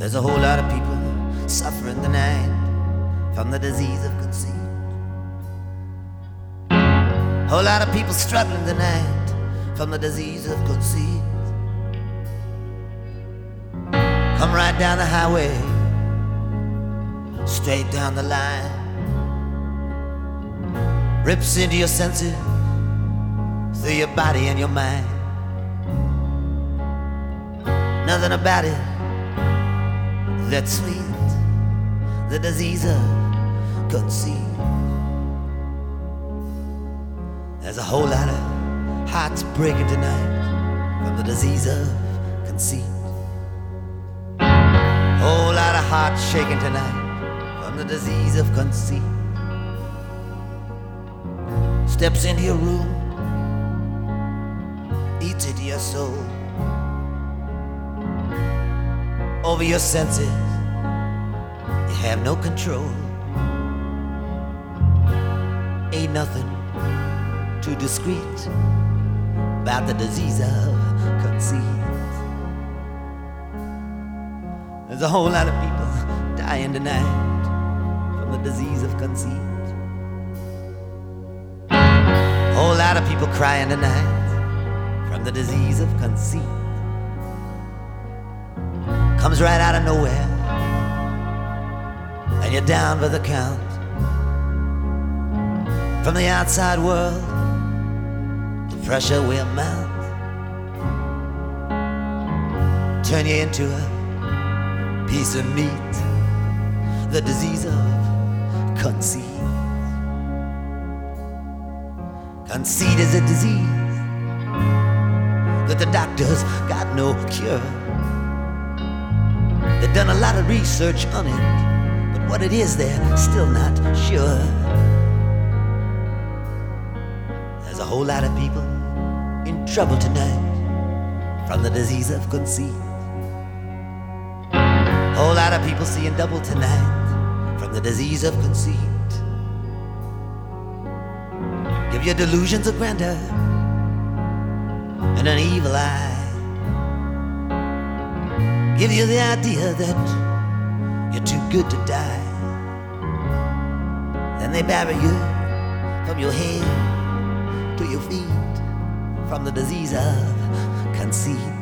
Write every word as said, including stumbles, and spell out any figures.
There's a whole lot of people suffering tonight from the disease of conceit. Whole lot of people struggling tonight from the disease of conceit. Come right down the highway, straight down the line, rips into your senses, through your body and your mind. Nothing about it that's sweet, the disease of conceit. There's a whole lot of hearts breaking tonight from the disease of conceit. Whole lot of hearts shaking tonight from the disease of conceit. Steps into your room, eats into your soul, over your senses, you have no control. Ain't nothing too discreet about the disease of conceit. There's a whole lot of people dying tonight from the disease of conceit. Whole lot of people crying tonight from the disease of conceit. Comes right out of nowhere, and you're down by the count. From the outside world, the pressure will mount, turn you into a piece of meat, the disease of conceit. Conceit is a disease that the doctors got no cure. They've done a lot of research on it, but what it is they're still not sure. There's a whole lot of people in trouble tonight from the disease of conceit. Whole lot of people seeing double tonight from the disease of conceit. Give you delusions of grandeur and an evil eye. Give you the idea that you're too good to die. Then they bury you from your head to your feet from the disease of conceit.